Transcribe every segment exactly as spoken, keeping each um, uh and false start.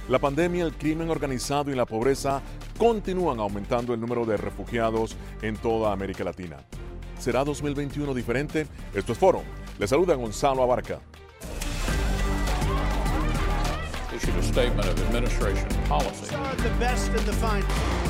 La pandemia, el crimen organizado y la pobreza continúan aumentando el número de refugiados en toda América Latina. ¿Será dos mil veintiuno diferente? Esto es Foro. Le saluda Gonzalo Abarca. Issued a statement of administration policy. The best and the fine.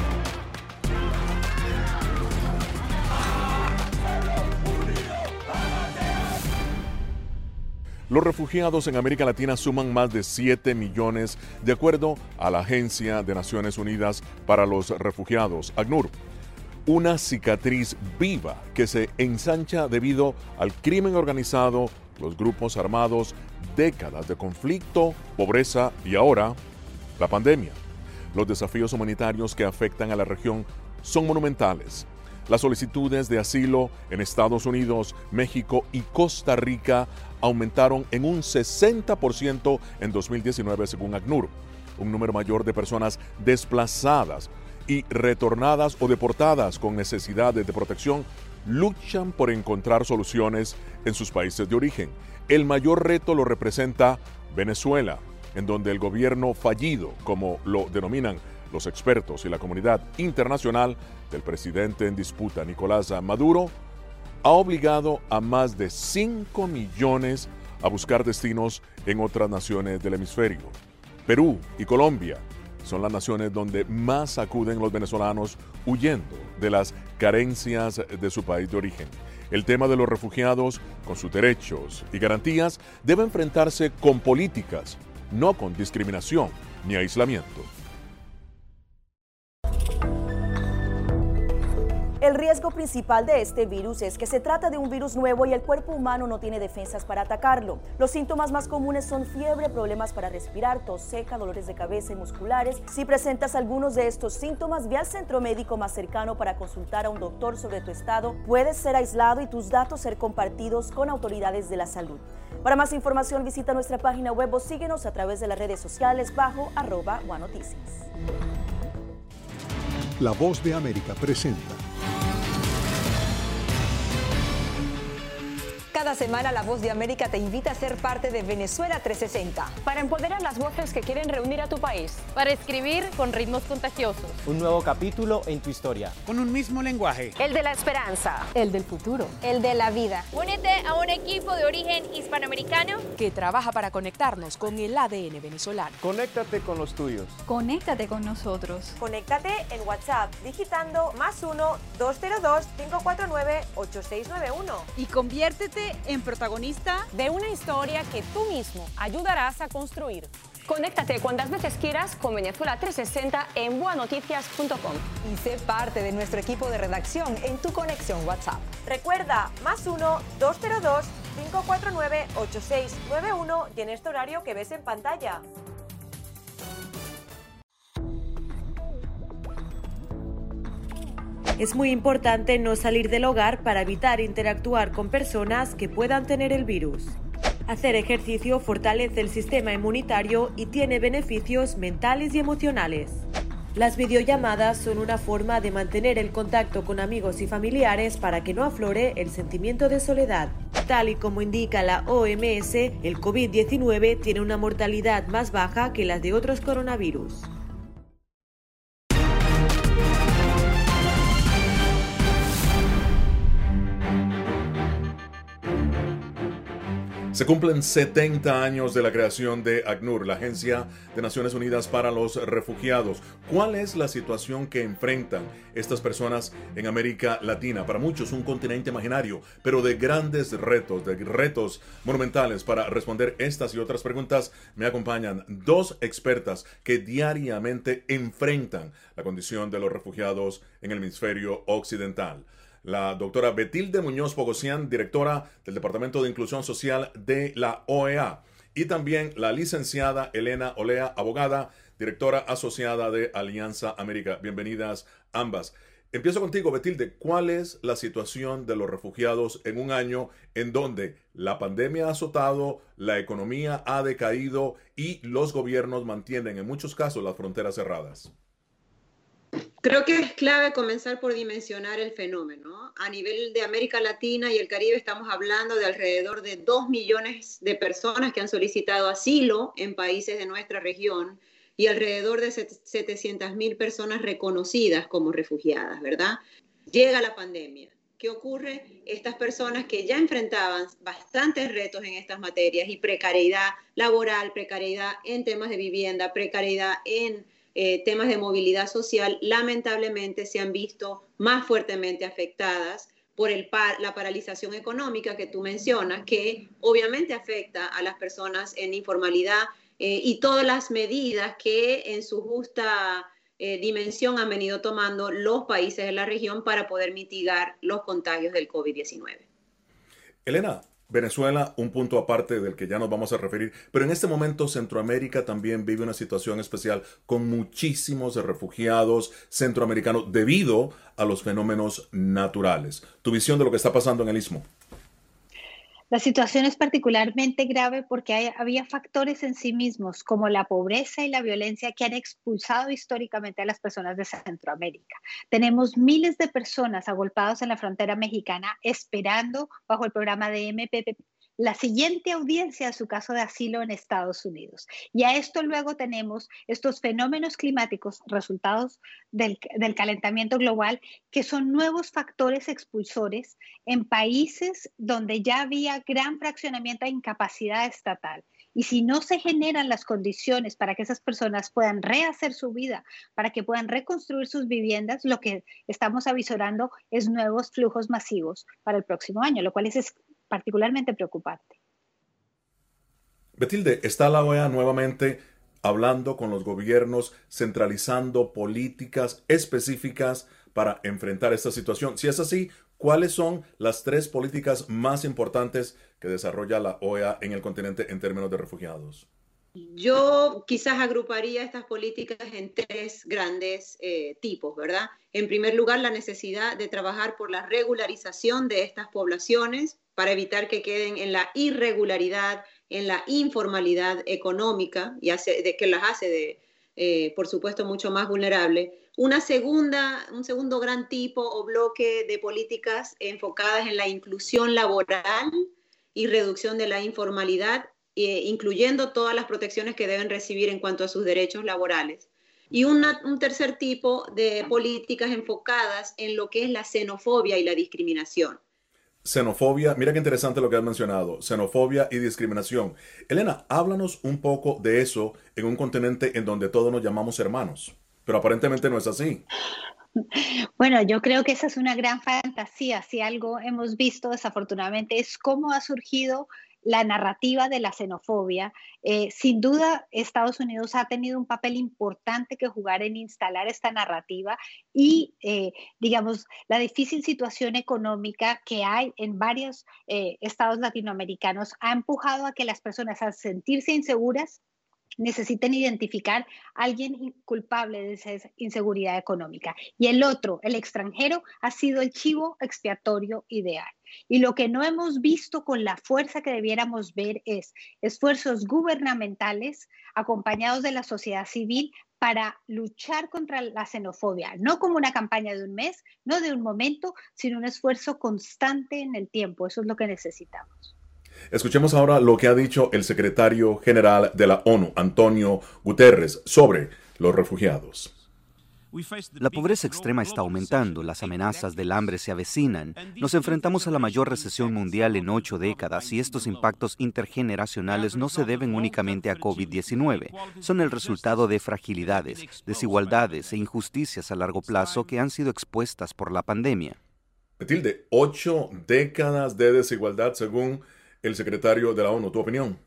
Los refugiados en América Latina suman más de siete millones, de acuerdo a la Agencia de Naciones Unidas para los Refugiados, ACNUR. Una cicatriz viva que se ensancha debido al crimen organizado, los grupos armados, décadas de conflicto, pobreza y ahora la pandemia. Los desafíos humanitarios que afectan a la región son monumentales. Las solicitudes de asilo en Estados Unidos, México y Costa Rica aumentaron en un sesenta por ciento en dos mil diecinueve según ACNUR. Un número mayor de personas desplazadas y retornadas o deportadas con necesidades de protección luchan por encontrar soluciones en sus países de origen. El mayor reto lo representa Venezuela, en donde el gobierno fallido, como lo denominan los expertos y la comunidad internacional del presidente en disputa, Nicolás Maduro, ha obligado a más de cinco millones a buscar destinos en otras naciones del hemisferio. Perú y Colombia son las naciones donde más acuden los venezolanos huyendo de las carencias de su país de origen. El tema de los refugiados, con sus derechos y garantías, debe enfrentarse con políticas, no con discriminación ni aislamiento. El riesgo principal de este virus es que se trata de un virus nuevo y el cuerpo humano no tiene defensas para atacarlo. Los síntomas más comunes son fiebre, problemas para respirar, tos seca, dolores de cabeza y musculares. Si presentas algunos de estos síntomas, ve al centro médico más cercano para consultar a un doctor sobre tu estado. Puedes ser aislado y tus datos ser compartidos con autoridades de la salud. Para más información, visita nuestra página web o síguenos a través de las redes sociales bajo arroba guanoticias. La Voz de América presenta. Cada semana La Voz de América te invita a ser parte de Venezuela trescientos sesenta. Para empoderar las voces que quieren reunir a tu país. Para escribir con ritmos contagiosos. Un nuevo capítulo en tu historia. Con un mismo lenguaje. El de la esperanza. El del futuro. El de la vida. Únete a un equipo de origen hispanoamericano que trabaja para conectarnos con el A D N venezolano. Conéctate con los tuyos. Conéctate con nosotros. Conéctate en WhatsApp digitando más uno dos cero dos cinco cuatro nueve ocho seis nueve uno. Y conviértete en protagonista de una historia que tú mismo ayudarás a construir. Conéctate cuantas veces quieras con Venezuela trescientos sesenta en buanoticias punto com. Y sé parte de nuestro equipo de redacción en tu conexión WhatsApp. Recuerda, más uno dos cero dos cinco cuatro nueve ocho seis nueve uno y en este horario que ves en pantalla. Es muy importante no salir del hogar para evitar interactuar con personas que puedan tener el virus. Hacer ejercicio fortalece el sistema inmunitario y tiene beneficios mentales y emocionales. Las videollamadas son una forma de mantener el contacto con amigos y familiares para que no aflore el sentimiento de soledad. Tal y como indica la O M S, el COVID diecinueve tiene una mortalidad más baja que las de otros coronavirus. Se cumplen setenta años de la creación de ACNUR, la Agencia de Naciones Unidas para los Refugiados. ¿Cuál es la situación que enfrentan estas personas en América Latina? Para muchos un continente imaginario, pero de grandes retos, de retos monumentales. Para responder estas y otras preguntas me acompañan dos expertas que diariamente enfrentan la condición de los refugiados en el hemisferio occidental. La doctora Betilde Muñoz Pogosian, directora del Departamento de Inclusión Social de la O E A. Y también la licenciada Elena Olea, abogada, directora asociada de Alianza América. Bienvenidas ambas. Empiezo contigo, Betilde. ¿Cuál es la situación de los refugiados en un año en donde la pandemia ha azotado, la economía ha decaído y los gobiernos mantienen en muchos casos las fronteras cerradas? Creo que es clave comenzar por dimensionar el fenómeno. A nivel de América Latina y el Caribe estamos hablando de alrededor de dos millones de personas que han solicitado asilo en países de nuestra región, y alrededor de setecientas mil personas reconocidas como refugiadas, ¿verdad? Llega la pandemia. ¿Qué ocurre? Estas personas que ya enfrentaban bastantes retos en estas materias y precariedad laboral, precariedad en temas de vivienda, precariedad en eh, temas de movilidad social, lamentablemente se han visto más fuertemente afectadas por el par, la paralización económica que tú mencionas, que obviamente afecta a las personas en informalidad eh, y todas las medidas que en su justa eh, dimensión han venido tomando los países de la región para poder mitigar los contagios del COVID diecinueve. Elena, Venezuela, un punto aparte del que ya nos vamos a referir, pero en este momento Centroamérica también vive una situación especial con muchísimos refugiados centroamericanos debido a los fenómenos naturales. ¿Tu visión de lo que está pasando en el Istmo? La situación es particularmente grave porque hay, había factores en sí mismos, como la pobreza y la violencia, que han expulsado históricamente a las personas de Centroamérica. Tenemos miles de personas agolpadas en la frontera mexicana esperando bajo el programa de M P P la siguiente audiencia de su caso de asilo en Estados Unidos. Y a esto luego tenemos estos fenómenos climáticos resultados del, del calentamiento global, que son nuevos factores expulsores en países donde ya había gran fraccionamiento e incapacidad estatal. Y si no se generan las condiciones para que esas personas puedan rehacer su vida, para que puedan reconstruir sus viviendas, lo que estamos avisorando es nuevos flujos masivos para el próximo año, lo cual es particularmente preocupante. Betilde, ¿está la O E A nuevamente hablando con los gobiernos, centralizando políticas específicas para enfrentar esta situación? Si es así, ¿cuáles son las tres políticas más importantes que desarrolla la O E A en el continente en términos de refugiados? Yo quizás agruparía estas políticas en tres grandes eh, tipos, ¿verdad? En primer lugar, la necesidad de trabajar por la regularización de estas poblaciones para evitar que queden en la irregularidad, en la informalidad económica, y hace, de, que las hace, de, eh, por supuesto, mucho más vulnerables. Una segunda, un segundo gran tipo o bloque de políticas enfocadas en la inclusión laboral y reducción de la informalidad, eh, incluyendo todas las protecciones que deben recibir en cuanto a sus derechos laborales. Y una, un tercer tipo de políticas enfocadas en lo que es la xenofobia y la discriminación. Xenofobia, mira qué interesante lo que has mencionado, xenofobia y discriminación. Elena, háblanos un poco de eso en un continente en donde todos nos llamamos hermanos, pero aparentemente no es así. Bueno, yo creo que esa es una gran fantasía. Si algo hemos visto desafortunadamente es cómo ha surgido la narrativa de la xenofobia. Eh, sin duda, Estados Unidos ha tenido un papel importante que jugar en instalar esta narrativa y, eh, digamos, la difícil situación económica que hay en varios eh, estados latinoamericanos ha empujado a que las personas, al sentirse inseguras, necesiten identificar a alguien culpable de esa inseguridad económica. Y el otro, el extranjero, ha sido el chivo expiatorio ideal. Y lo que no hemos visto con la fuerza que debiéramos ver es esfuerzos gubernamentales acompañados de la sociedad civil para luchar contra la xenofobia, no como una campaña de un mes, no de un momento, sino un esfuerzo constante en el tiempo. Eso es lo que necesitamos. Escuchemos ahora lo que ha dicho el secretario general de la ONU, Antonio Guterres, sobre los refugiados. La pobreza extrema está aumentando, las amenazas del hambre se avecinan, nos enfrentamos a la mayor recesión mundial en ocho décadas y estos impactos intergeneracionales no se deben únicamente a COVID diecinueve, son el resultado de fragilidades, desigualdades e injusticias a largo plazo que han sido expuestas por la pandemia. Betilde, ocho décadas de desigualdad según el secretario de la ONU. ¿Tu opinión?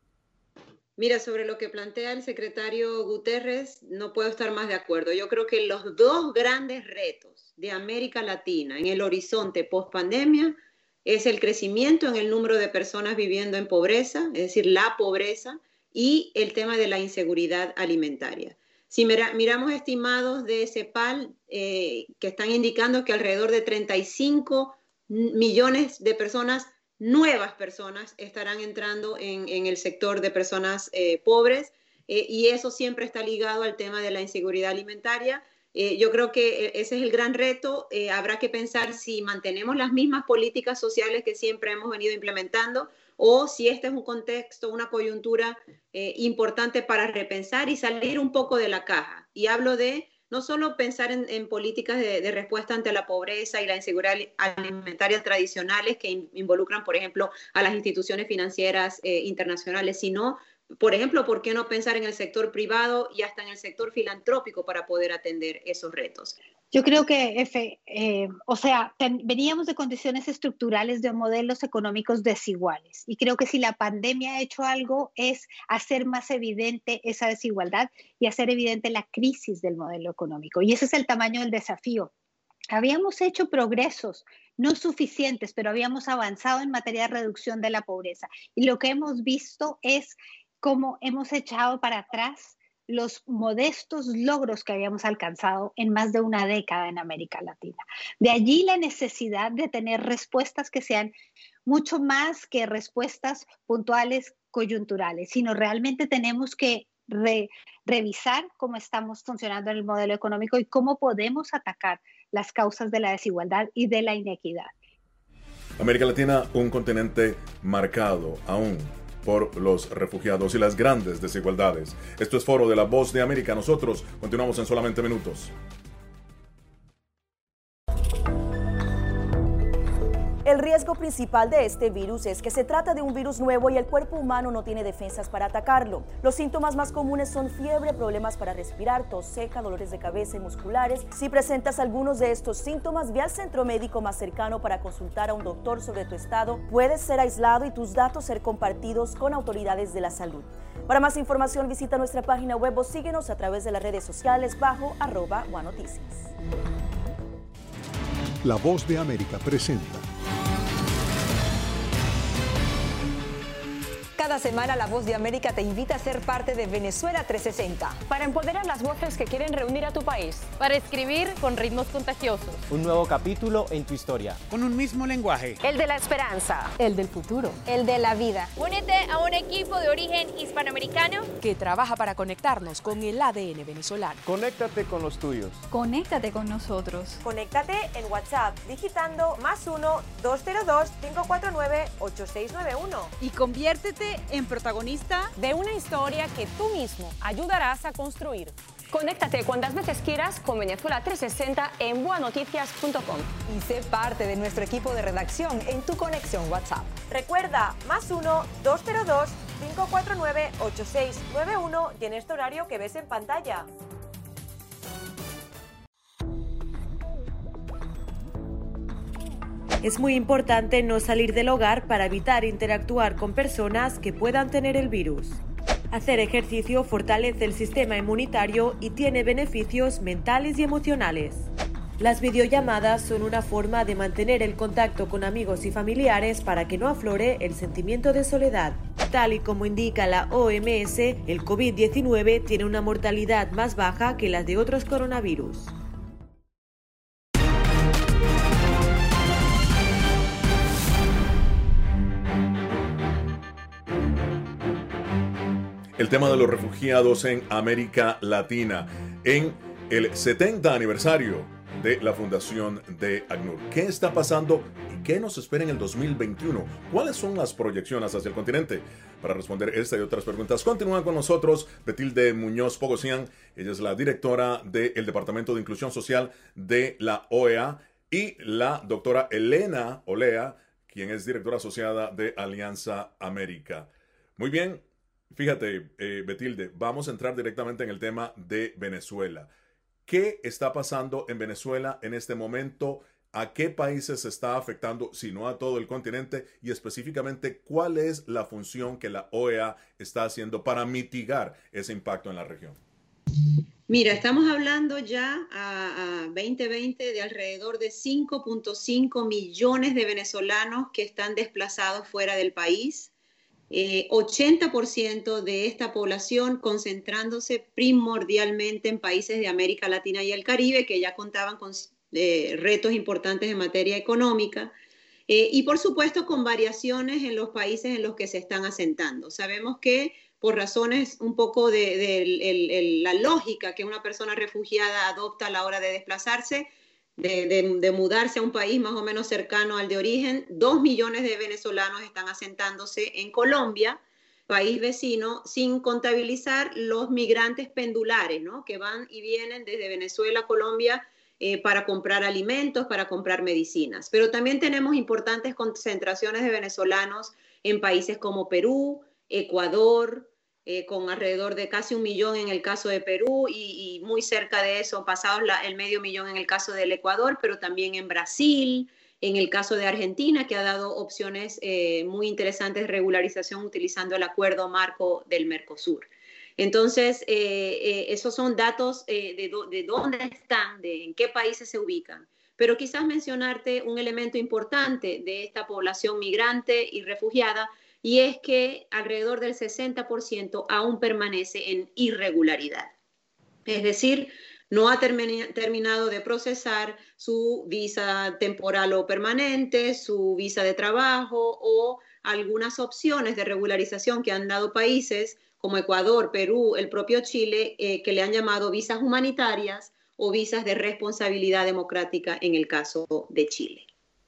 Mira, sobre lo que plantea el secretario Guterres, no puedo estar más de acuerdo. Yo creo que los dos grandes retos de América Latina en el horizonte post-pandemia es el crecimiento en el número de personas viviendo en pobreza, es decir, la pobreza, y el tema de la inseguridad alimentaria. Si mira, miramos estimados de CEPAL eh, que están indicando que alrededor de treinta y cinco millones de personas, nuevas personas, estarán entrando en, en el sector de personas eh, pobres eh, y eso siempre está ligado al tema de la inseguridad alimentaria. Eh, yo creo que ese es el gran reto. Eh, habrá que pensar si mantenemos las mismas políticas sociales que siempre hemos venido implementando o si este es un contexto, una coyuntura eh, importante para repensar y salir un poco de la caja. Y hablo de no solo pensar en, en políticas de, de respuesta ante la pobreza y la inseguridad alimentaria tradicionales que in, involucran, por ejemplo, a las instituciones financieras eh, internacionales, sino, por ejemplo, ¿por qué no pensar en el sector privado y hasta en el sector filantrópico para poder atender esos retos? Yo creo que, Efe, eh, o sea, ten, veníamos de condiciones estructurales de modelos económicos desiguales y creo que si la pandemia ha hecho algo es hacer más evidente esa desigualdad y hacer evidente la crisis del modelo económico. Y ese es el tamaño del desafío. Habíamos hecho progresos, no suficientes, pero habíamos avanzado en materia de reducción de la pobreza. Y lo que hemos visto es cómo hemos echado para atrás los modestos logros que habíamos alcanzado en más de una década en América Latina. De allí la necesidad de tener respuestas que sean mucho más que respuestas puntuales coyunturales, sino realmente tenemos que re, revisar cómo estamos funcionando en el modelo económico y cómo podemos atacar las causas de la desigualdad y de la inequidad. América Latina, un continente marcado aún por los refugiados y las grandes desigualdades. Esto es Foro de la Voz de América. Nosotros continuamos en solamente minutos. El riesgo principal de este virus es que se trata de un virus nuevo y el cuerpo humano no tiene defensas para atacarlo. Los síntomas más comunes son fiebre, problemas para respirar, tos seca, dolores de cabeza y musculares. Si presentas algunos de estos síntomas, ve al centro médico más cercano para consultar a un doctor sobre tu estado. Puedes ser aislado y tus datos ser compartidos con autoridades de la salud. Para más información, visita nuestra página web o síguenos a través de las redes sociales bajo arroba One Noticias. La Voz de América presenta. Cada semana La Voz de América te invita a ser parte de Venezuela trescientos sesenta. Para empoderar las voces que quieren reunir a tu país. Para escribir con ritmos contagiosos. Un nuevo capítulo en tu historia. Con un mismo lenguaje. El de la esperanza. El del futuro. El de la vida. Únete a un equipo de origen hispanoamericano que trabaja para conectarnos con el A D N venezolano. Conéctate con los tuyos. Conéctate con nosotros. Conéctate en WhatsApp digitando más uno, dos cero dos, cinco cuatro nueve, ocho seis nueve uno. Y conviértete en protagonista de una historia que tú mismo ayudarás a construir. Conéctate cuantas veces quieras con Venezuela trescientos sesenta en boa noticias punto com. Y sé parte de nuestro equipo de redacción en tu conexión WhatsApp. Recuerda, más uno, dos cero dos, cinco cuatro nueve, ocho seis nueve uno y en este horario que ves en pantalla. Es muy importante no salir del hogar para evitar interactuar con personas que puedan tener el virus. Hacer ejercicio fortalece el sistema inmunitario y tiene beneficios mentales y emocionales. Las videollamadas son una forma de mantener el contacto con amigos y familiares para que no aflore el sentimiento de soledad. Tal y como indica la O M S, el COVID diecinueve tiene una mortalidad más baja que las de otros coronavirus. El tema de los refugiados en América Latina en el setenta aniversario de la fundación de ACNUR. ¿Qué está pasando y qué nos espera en el dos mil veintiuno? ¿Cuáles son las proyecciones hacia el continente? Para responder esta y otras preguntas, continúan con nosotros Betilde Muñoz Pogosian. Ella es la directora del Departamento de Inclusión Social de la O E A, y la doctora Elena Olea, quien es directora asociada de Alianza América. Muy bien. Fíjate, eh, Betilde, vamos a entrar directamente en el tema de Venezuela. ¿Qué está pasando en Venezuela en este momento? ¿A qué países se está afectando, si no a todo el continente? Y específicamente, ¿cuál es la función que la O E A está haciendo para mitigar ese impacto en la región? Mira, estamos hablando ya a, a veinte veinte de alrededor de cinco punto cinco millones de venezolanos que están desplazados fuera del país. Eh, ochenta por ciento de esta población concentrándose primordialmente en países de América Latina y el Caribe, que ya contaban con eh, retos importantes en materia económica, eh, y por supuesto con variaciones en los países en los que se están asentando. Sabemos que por razones un poco de, de el, el, la lógica que una persona refugiada adopta a la hora de desplazarse, de, de, de mudarse a un país más o menos cercano al de origen. Dos millones de venezolanos están asentándose en Colombia, país vecino, sin contabilizar los migrantes pendulares, ¿no? Que van y vienen desde Venezuela a Colombia eh, para comprar alimentos, para comprar medicinas. Pero también tenemos importantes concentraciones de venezolanos en países como Perú, Ecuador, eh, con alrededor de casi un millón en el caso de Perú y, y muy cerca de eso, pasados la, el medio millón en el caso del Ecuador, pero también en Brasil, en el caso de Argentina, que ha dado opciones eh, muy interesantes de regularización utilizando el acuerdo marco del Mercosur. Entonces, eh, eh, esos son datos eh, de, do, de dónde están, de en qué países se ubican. Pero quizás mencionarte un elemento importante de esta población migrante y refugiada, y es que alrededor del sesenta por ciento aún permanece en irregularidad. Es decir, no ha termi- terminado de procesar su visa temporal o permanente, su visa de trabajo o algunas opciones de regularización que han dado países como Ecuador, Perú, el propio Chile, eh, que le han llamado visas humanitarias o visas de responsabilidad democrática en el caso de Chile.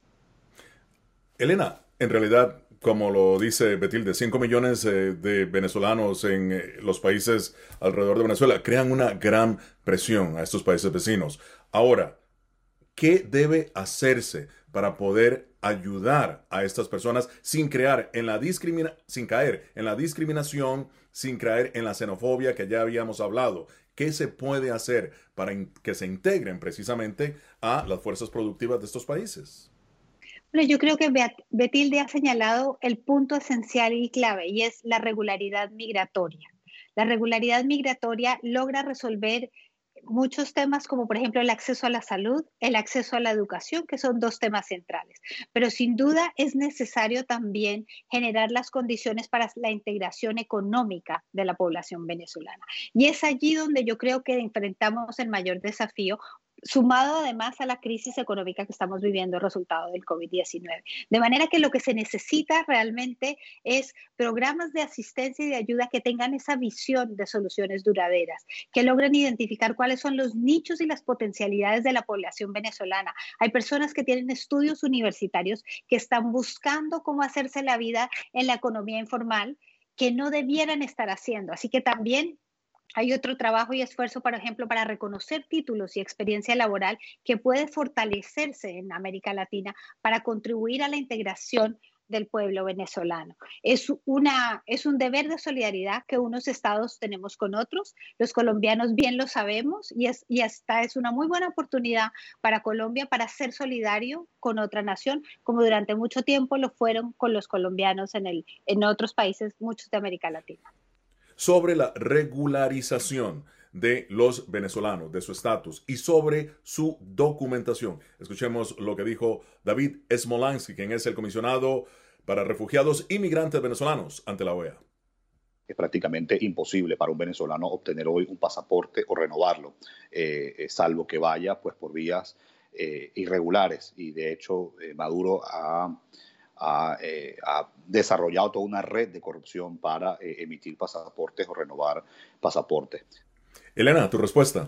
Elena, en realidad, como lo dice Betilde, cinco millones eh, de venezolanos en eh, los países alrededor de Venezuela crean una gran presión a estos países vecinos. Ahora, ¿qué debe hacerse para poder ayudar a estas personas sin crear en la discrimina- sin caer en la discriminación, sin caer en la xenofobia que ya habíamos hablado? ¿Qué se puede hacer para in- que se integren precisamente a las fuerzas productivas de estos países? Bueno, yo creo que Betilde ha señalado el punto esencial y clave, y es la regularidad migratoria. La regularidad migratoria logra resolver muchos temas como, por ejemplo, el acceso a la salud, el acceso a la educación, que son dos temas centrales. Pero sin duda es necesario también generar las condiciones para la integración económica de la población venezolana. Y es allí donde yo creo que enfrentamos el mayor desafío, sumado además a la crisis económica que estamos viviendo, resultado del COVID diecinueve. De manera que lo que se necesita realmente es programas de asistencia y de ayuda que tengan esa visión de soluciones duraderas, que logren identificar cuáles son los nichos y las potencialidades de la población venezolana. Hay personas que tienen estudios universitarios que están buscando cómo hacerse la vida en la economía informal, que no debieran estar haciendo. Así que también hay otro trabajo y esfuerzo, por ejemplo, para reconocer títulos y experiencia laboral que puede fortalecerse en América Latina para contribuir a la integración del pueblo venezolano. Es, una, es un deber de solidaridad que unos estados tenemos con otros. Los colombianos bien lo sabemos y, es, y esta es una muy buena oportunidad para Colombia para ser solidario con otra nación, como durante mucho tiempo lo fueron con los colombianos en, el, en otros países, muchos de América Latina. Sobre la regularización de los venezolanos, de su estatus y sobre su documentación. Escuchemos lo que dijo David Smolansky, quien es el comisionado para refugiados y migrantes venezolanos ante la O E A. Es prácticamente imposible para un venezolano obtener hoy un pasaporte o renovarlo, eh, eh, salvo que vaya pues, por vías eh, irregulares. Y de hecho, eh, Maduro ha... Ha, eh, ha desarrollado toda una red de corrupción para eh, emitir pasaportes o renovar pasaportes. Elena, tu respuesta.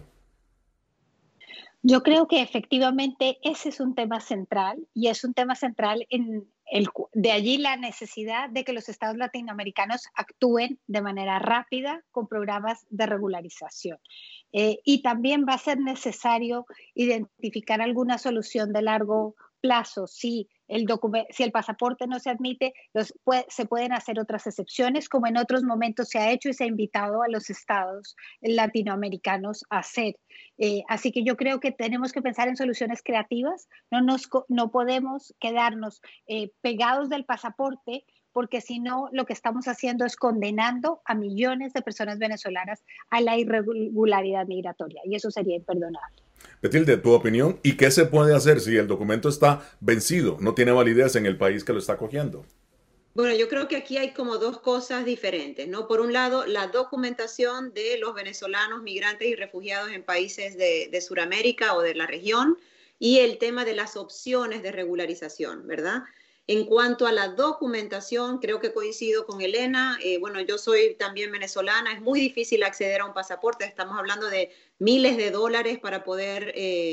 Yo creo que efectivamente ese es un tema central y es un tema central en el, de allí la necesidad de que los estados latinoamericanos actúen de manera rápida con programas de regularización. Eh, y también va a ser necesario identificar alguna solución de largo plazo, sí. El si el pasaporte no se admite, los, puede, se pueden hacer otras excepciones, como en otros momentos se ha hecho y se ha invitado a los estados latinoamericanos a hacer. Eh, así que yo creo que tenemos que pensar en soluciones creativas. No, nos, no podemos quedarnos eh, pegados del pasaporte, porque si no, lo que estamos haciendo es condenando a millones de personas venezolanas a la irregularidad migratoria, y eso sería imperdonable. Betilde, tu opinión, ¿y qué se puede hacer si el documento está vencido, no tiene validez en el país que lo está acogiendo? Bueno, yo creo que aquí hay como dos cosas diferentes, ¿no? Por un lado, la documentación de los venezolanos, migrantes y refugiados en países de, de Sudamérica o de la región, y el tema de las opciones de regularización, ¿verdad? En cuanto a la documentación, creo que coincido con Elena. Eh, bueno, yo soy también venezolana. Es muy difícil acceder a un pasaporte. Estamos hablando de miles de dólares para poder, eh,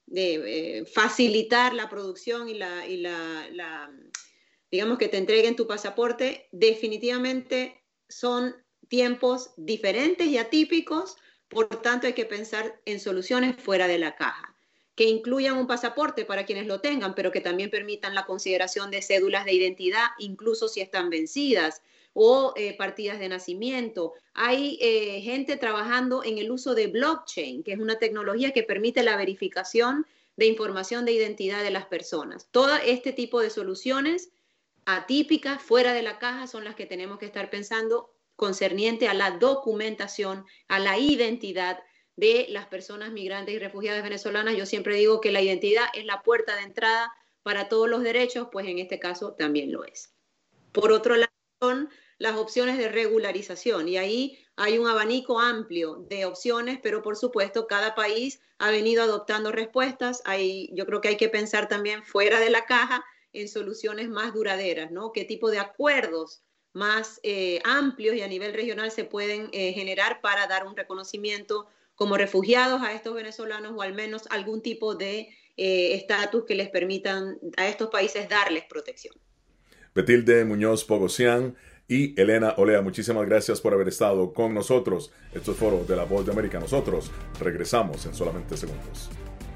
de eh, facilitar la producción y, la, y la, la, digamos que te entreguen tu pasaporte, definitivamente son tiempos diferentes y atípicos, por tanto hay que pensar en soluciones fuera de la caja, que incluyan un pasaporte para quienes lo tengan, pero que también permitan la consideración de cédulas de identidad, incluso si están vencidas, o eh, partidas de nacimiento. Hay eh, gente trabajando en el uso de blockchain, que es una tecnología que permite la verificación de información de identidad de las personas. Todo este tipo de soluciones atípicas, fuera de la caja, son las que tenemos que estar pensando concerniente a la documentación, a la identidad de las personas migrantes y refugiadas venezolanas. Yo siempre digo que la identidad es la puerta de entrada para todos los derechos, pues en este caso también lo es. Por otro lado, son las opciones de regularización, y ahí hay un abanico amplio de opciones, pero por supuesto cada país ha venido adoptando respuestas. Hay, yo creo que hay que pensar también fuera de la caja en soluciones más duraderas, ¿no? ¿Qué tipo de acuerdos más eh, amplios y a nivel regional se pueden eh, generar para dar un reconocimiento como refugiados a estos venezolanos, o al menos algún tipo de estatus eh, que les permitan a estos países darles protección? Betilde Muñoz Pogosian y Elena Olea, muchísimas gracias por haber estado con nosotros. Esto es Foro de la Voz de América. Nosotros regresamos en solamente segundos.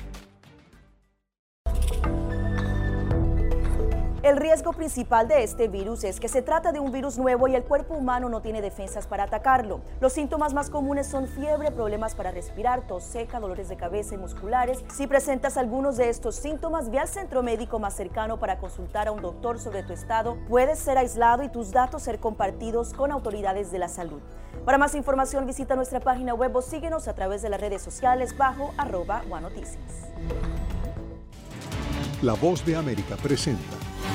El riesgo principal de este virus es que se trata de un virus nuevo y el cuerpo humano no tiene defensas para atacarlo. Los síntomas más comunes son fiebre, problemas para respirar, tos seca, dolores de cabeza y musculares. Si presentas algunos de estos síntomas, ve al centro médico más cercano para consultar a un doctor sobre tu estado. Puedes ser aislado y tus datos ser compartidos con autoridades de la salud. Para más información, visita nuestra página web o síguenos a través de las redes sociales bajo arroba One Noticias. La Voz de América presenta.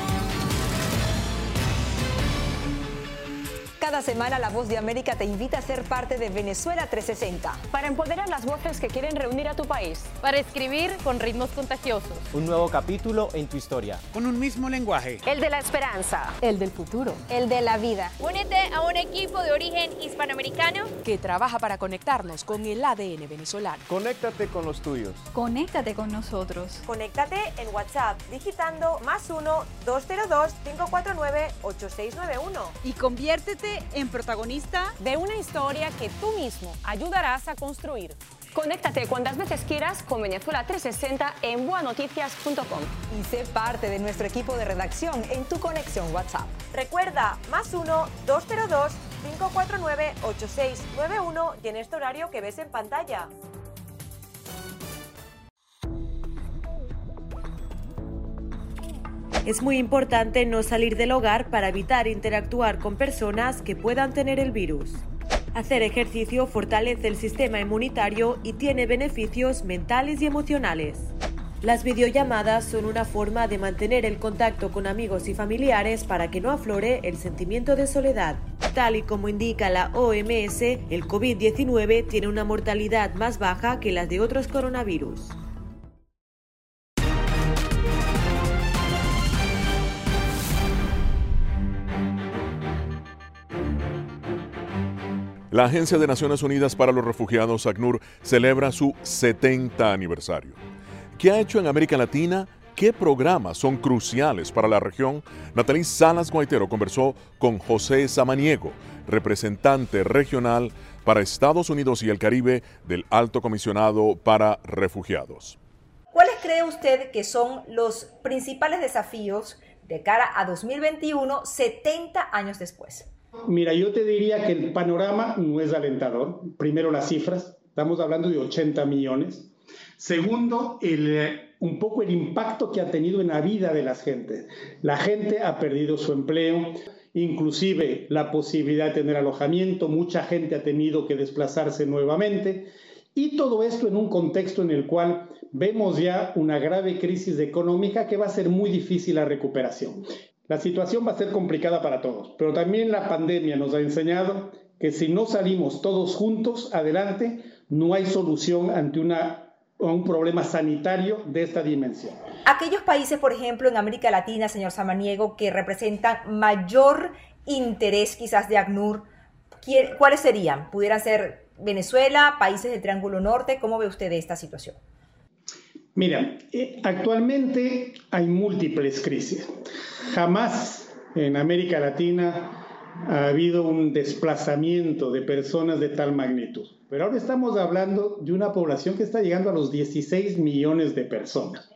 Cada semana La Voz de América te invita a ser parte de Venezuela trescientos sesenta. Para empoderar las voces que quieren reunir a tu país. Para escribir con ritmos contagiosos. Un nuevo capítulo en tu historia. Con un mismo lenguaje. El de la esperanza. El del futuro. El de la vida. Únete a un equipo de origen hispanoamericano que trabaja para conectarnos con el A D N venezolano. Conéctate con los tuyos. Conéctate con nosotros. Conéctate en WhatsApp digitando más uno, dos cero dos, cinco cuatro nueve, ocho seis nueve uno. Y conviértete en protagonista de una historia que tú mismo ayudarás a construir. Conéctate cuantas veces quieras con Venezuela trescientos sesenta en boa noticias punto com. Y sé parte de nuestro equipo de redacción en tu conexión WhatsApp. Recuerda, más uno, dos cero dos, cinco cuatro nueve, ocho seis nueve uno y en este horario que ves en pantalla. Es muy importante no salir del hogar para evitar interactuar con personas que puedan tener el virus. Hacer ejercicio fortalece el sistema inmunitario y tiene beneficios mentales y emocionales. Las videollamadas son una forma de mantener el contacto con amigos y familiares para que no aflore el sentimiento de soledad. Tal y como indica la O M S, el COVID diecinueve tiene una mortalidad más baja que las de otros coronavirus. La Agencia de Naciones Unidas para los Refugiados, ACNUR, celebra su setenta aniversario. ¿Qué ha hecho en América Latina? ¿Qué programas son cruciales para la región? Nathalie Salas Guaitero conversó con José Samaniego, representante regional para Estados Unidos y el Caribe del Alto Comisionado para Refugiados. ¿Cuáles cree usted que son los principales desafíos de cara a dos mil veintiuno, setenta años después? Mira, yo te diría que el panorama no es alentador. Primero, las cifras. Estamos hablando de ochenta millones. Segundo, el, un poco el impacto que ha tenido en la vida de las gentes. La gente ha perdido su empleo, inclusive la posibilidad de tener alojamiento. Mucha gente ha tenido que desplazarse nuevamente. Y todo esto en un contexto en el cual vemos ya una grave crisis económica que va a ser muy difícil la recuperación. La situación va a ser complicada para todos, pero también la pandemia nos ha enseñado que si no salimos todos juntos adelante, no hay solución ante una, un problema sanitario de esta dimensión. Aquellos países, por ejemplo, en América Latina, señor Samaniego, que representan mayor interés quizás de ACNUR, ¿cuáles serían? ¿Pudieran ser Venezuela, países del Triángulo Norte? ¿Cómo ve usted esta situación? Mira, eh, actualmente hay múltiples crisis. Jamás en América Latina ha habido un desplazamiento de personas de tal magnitud. Pero ahora estamos hablando de una población que está llegando a los dieciséis millones de personas,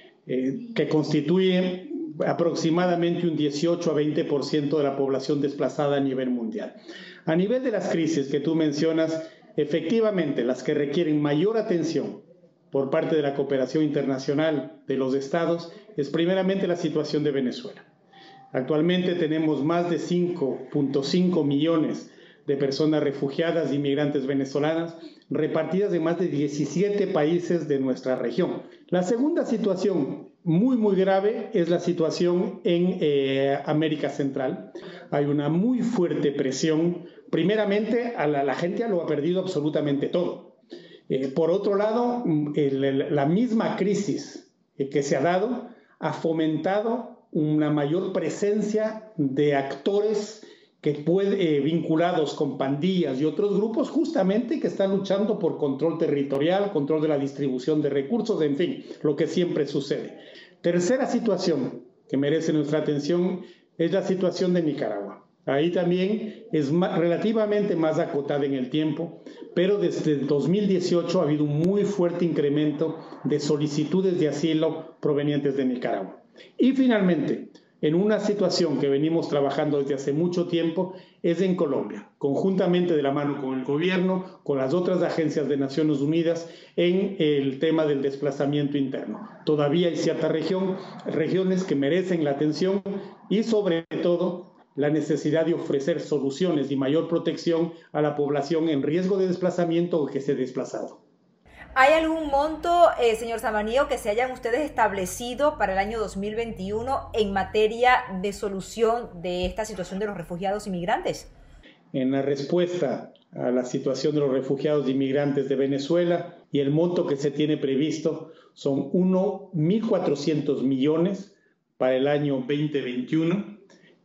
eh, que constituye aproximadamente un dieciocho a veinte por ciento de la población desplazada a nivel mundial. A nivel de las crisis que tú mencionas, efectivamente, las que requieren mayor atención por parte de la cooperación internacional de los estados es primeramente la situación de Venezuela. Actualmente tenemos más de cinco punto cinco millones de personas refugiadas y migrantes venezolanas repartidas en más de diecisiete países de nuestra región. La segunda situación muy, muy grave es la situación en eh, América Central. Hay una muy fuerte presión. Primeramente, a la, la gente lo ha perdido absolutamente todo. Eh, por otro lado, el, el, la misma crisis que se ha dado ha fomentado una mayor presencia de actores que puede, eh, vinculados con pandillas y otros grupos justamente que están luchando por control territorial, control de la distribución de recursos, en fin, lo que siempre sucede. Tercera situación que merece nuestra atención es la situación de Nicaragua. Ahí también es más, relativamente más acotada en el tiempo, pero desde el dos mil dieciocho ha habido un muy fuerte incremento de solicitudes de asilo provenientes de Nicaragua. Y finalmente, en una situación que venimos trabajando desde hace mucho tiempo, es en Colombia, conjuntamente de la mano con el gobierno, con las otras agencias de Naciones Unidas, en el tema del desplazamiento interno. Todavía hay ciertas región, regiones que merecen la atención y sobre todo la necesidad de ofrecer soluciones y mayor protección a la población en riesgo de desplazamiento o que se ha desplazado. ¿Hay algún monto, eh, señor Samaniego, que se hayan ustedes establecido para el año dos mil veintiuno en materia de solución de esta situación de los refugiados y migrantes? En la respuesta a la situación de los refugiados y migrantes de Venezuela, y el monto que se tiene previsto son mil cuatrocientos millones para el año veinte veintiuno,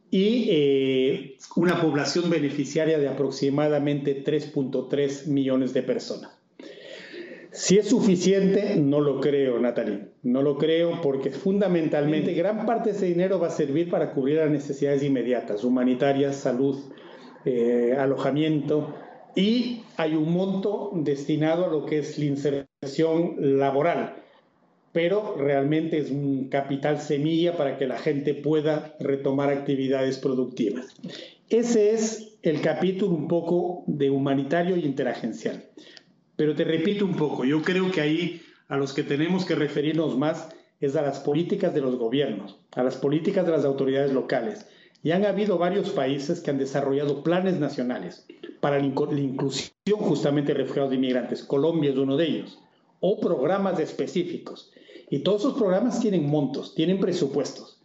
y eh, una población beneficiaria de aproximadamente tres punto tres millones de personas. Si es suficiente, no lo creo, Natalie. No lo creo porque fundamentalmente gran parte de ese dinero va a servir para cubrir las necesidades inmediatas, humanitarias, salud, eh, alojamiento, y hay un monto destinado a lo que es la inserción laboral, pero realmente es un capital semilla para que la gente pueda retomar actividades productivas. Ese es el capítulo un poco de humanitario y interagencial. Pero te repito un poco, yo creo que ahí a los que tenemos que referirnos más es a las políticas de los gobiernos, a las políticas de las autoridades locales. Y han habido varios países que han desarrollado planes nacionales para la inclusión justamente de refugiados y inmigrantes. Colombia es uno de ellos. O programas específicos. Y todos esos programas tienen montos, tienen presupuestos.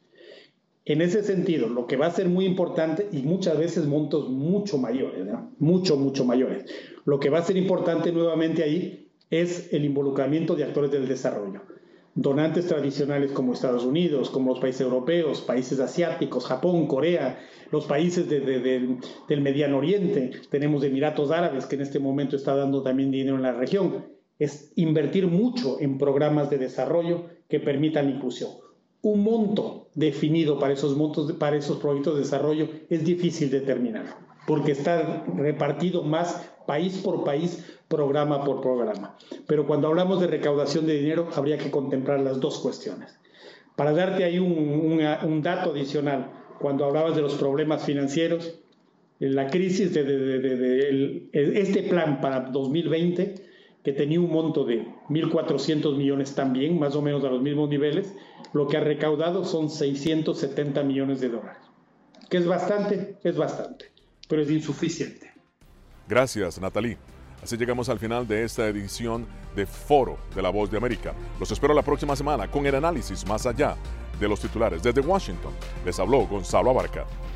En ese sentido, lo que va a ser muy importante, y muchas veces montos mucho mayores, ¿no? Mucho, mucho mayores. Lo que va a ser importante nuevamente ahí es el involucramiento de actores del desarrollo. Donantes tradicionales como Estados Unidos, como los países europeos, países asiáticos, Japón, Corea, los países de, de, de, del Mediano Oriente. Tenemos Emiratos Árabes, que en este momento está dando también dinero en la región. Es invertir mucho en programas de desarrollo que permitan la inclusión. Un monto definido para esos, montos, para esos proyectos de desarrollo es difícil determinar, porque está repartido más país por país, programa por programa. Pero cuando hablamos de recaudación de dinero, habría que contemplar las dos cuestiones. Para darte ahí un, un, un dato adicional, cuando hablabas de los problemas financieros, la crisis de, de, de, de, de el, este plan para dos mil veinte, que tenía un monto de mil cuatrocientos millones también, más o menos a los mismos niveles, lo que ha recaudado son seiscientos setenta millones de dólares. Que es bastante, es bastante, pero es insuficiente. Gracias, Natalie. Así llegamos al final de esta edición de Foro de La Voz de América. Los espero la próxima semana con el análisis más allá de los titulares. Desde Washington, les habló Gonzalo Abarca.